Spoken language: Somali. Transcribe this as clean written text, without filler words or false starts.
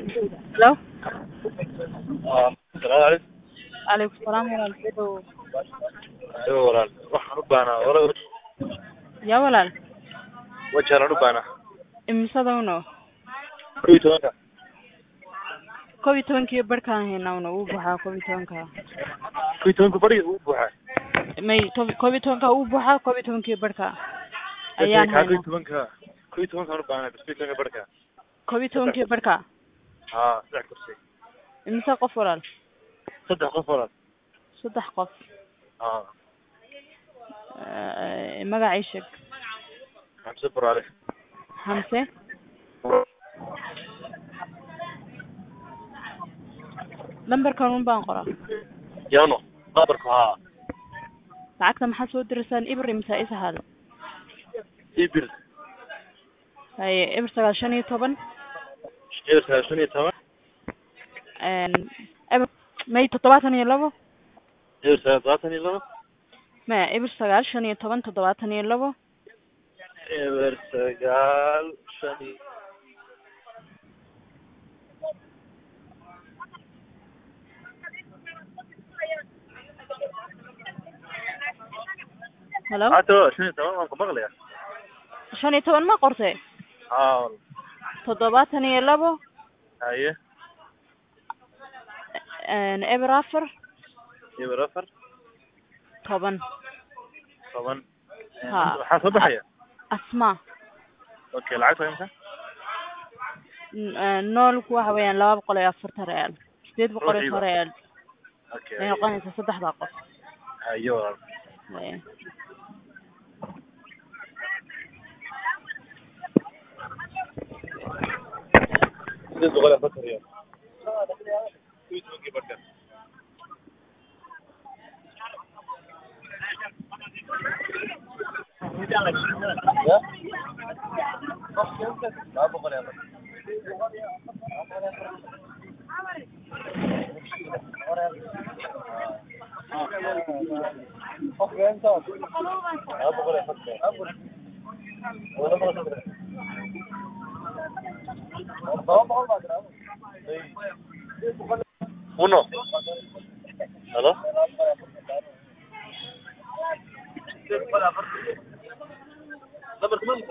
Hello. السلام عليكم. عليكم السلام ورحمة. ايوه walaal waxaan u baahnaa يا ولال wajahan u baahnaa imisadawno 12 كوبي بركان هنا uu buuxaa 12 bari uu buuxaa may 12 uu buuxaa 12 barka ayaan ka haynaa 12 u baahnaa 12 barka 12 barka saddex kursi imisa qof walaal saddex qof walaal saddex qof magacay sheeg xamse buraale Hamse lambarkan un baan qoraa yano qabarka lacagta maxaa soo dirsaan Ibrahim Saisahal ibir hay Ibr 915 12 Ibr may 72 12 ma Ibr 915 72 eber sagaal shan hello hato shan waan ku maqlayaa 15 ma qortay 72 haye Ibr 4 eber afar 10 waxaa soo baxaya asma okay lacagta imisa noolku waxa weeyaan 240 real 800 real okay ay noqonaysa saddexda qof ayo sidoo kale afar real uno hello